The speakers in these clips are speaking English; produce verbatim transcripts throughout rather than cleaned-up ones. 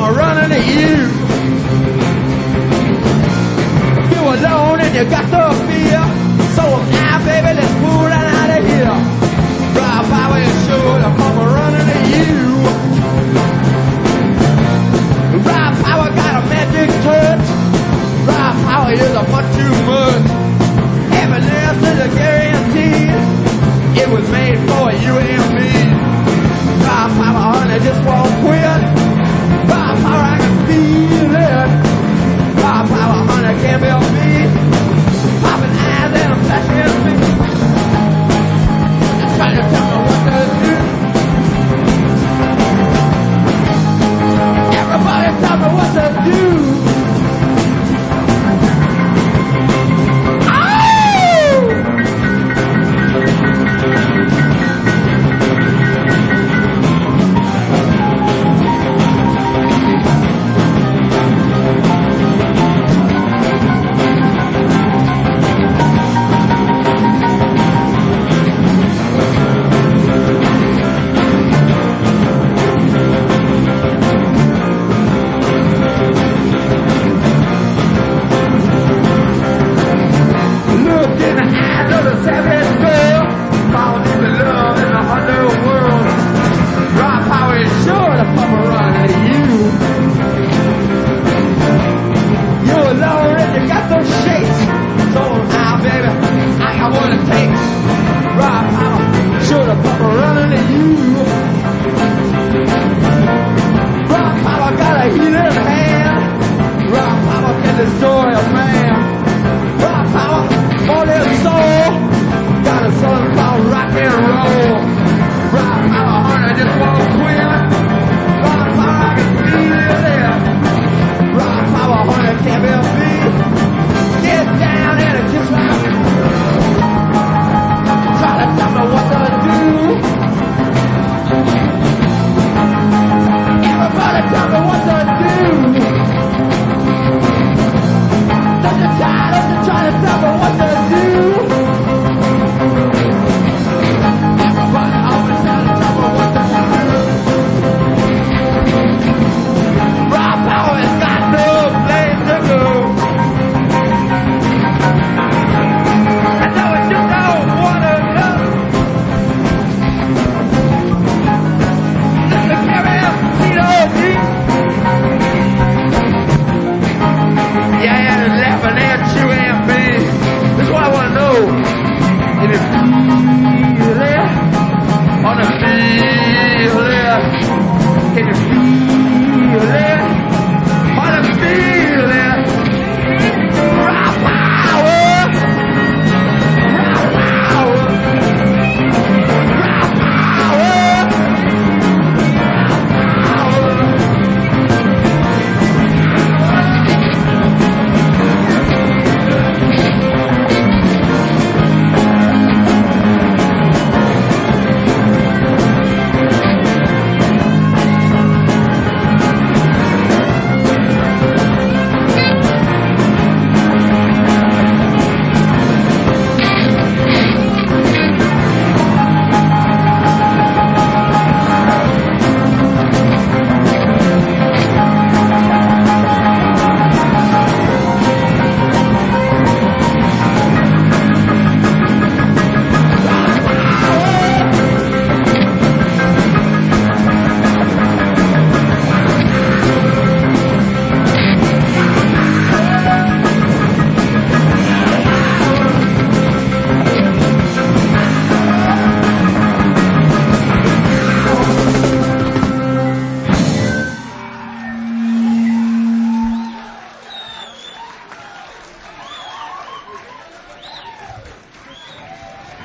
I'm running to you. You're alone and you got the fear. So now, baby, let's move on out of here. Raw power is sure to come running to you. Raw power got a magic touch. Raw power is a much too much. Happiness is a guarantee. It was made for you and me. Raw power, honey, just won't quit. Raw power, I can feel it. Raw power, honey, can't be beat. Popping eyes and I'm flashing feet. Trying to tell me what to do. Everybody tell me what to do.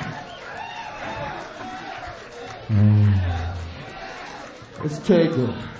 Let's take it.